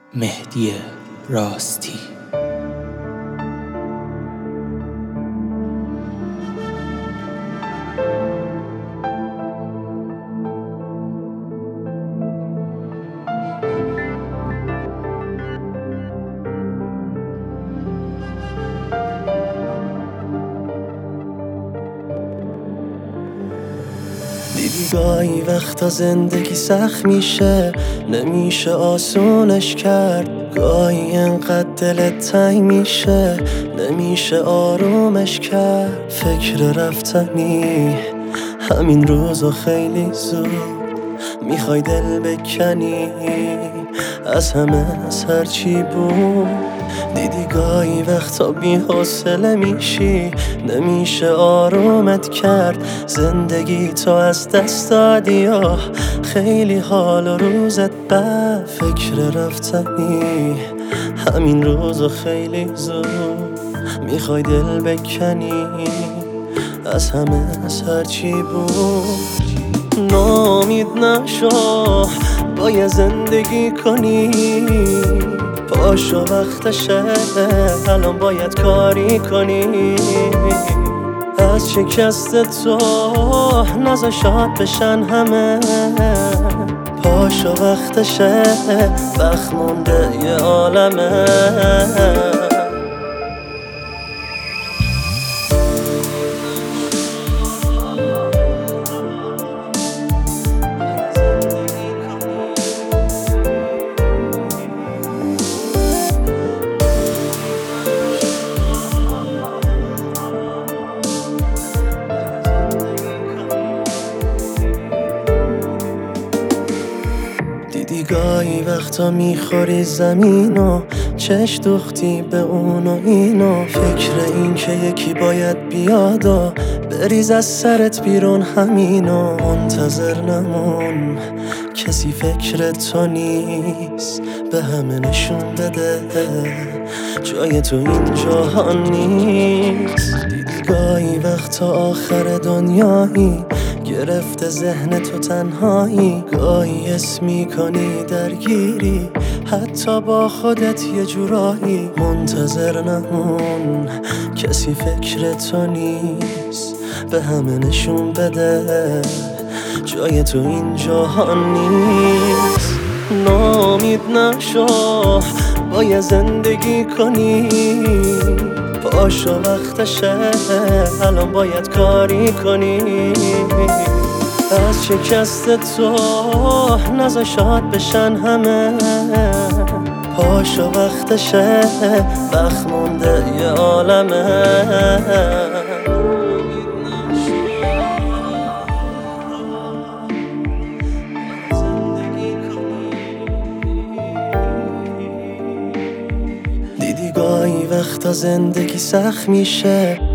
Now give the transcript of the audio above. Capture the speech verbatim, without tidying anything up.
مهدی راستی. دیدی گاهی وقتا زندگی سخت میشه، نمیشه آسونش کرد. گاهی انقدر دلت تنگ میشه، نمیشه آرومش کرد. فکر رفتنی همین روزو خیلی زود میخوای دل بکنی از همه، از هرچی بود. دیدی گاهی وقتا بی حوصله میشی، نمیشه آرومت کرد. زندگی تو از دست دادی، آه خیلی حال و روزت بد. فکر رفتنی همین روزو خیلی زود میخوای دل بکنی از همه، از هرچی بود. ناامید نشو، باید زندگی کنی. پاشو وقتشه، الان باید کاری کنی. از شکست تو نزا شاد بشن همه. پاشو وقتشه، وقت مونده یه عالمه. دیدی گاهی وقتا میخوری زمینو، چش دوختی به اون و اینو. فکر این که یکی باید بیاد و بریز از سرت بیرون همینو. منتظر نمون، کسی فکر تو نیست، به همه نشون بده جای تو این جهان نیست. دیدی گاهی وقتا آخر دنیایی، گرفته ذهن تو تنهایی. گاهی حس میکنی درگیری، حتی با خودت یه جورایی. منتظر نمون، کسی فکر تو نیست، به همه نشون بده جای تو این جهان نیست. ناامید نشو، باید زندگی کنی. پاشو وقتشه، الان باید کاری کنی. از شکست تو نزا شاد بشن همه. پاشو وقتشه، وقت مونده یه عالمه. دیدی گاهی وقتا زندگی سخت میشه،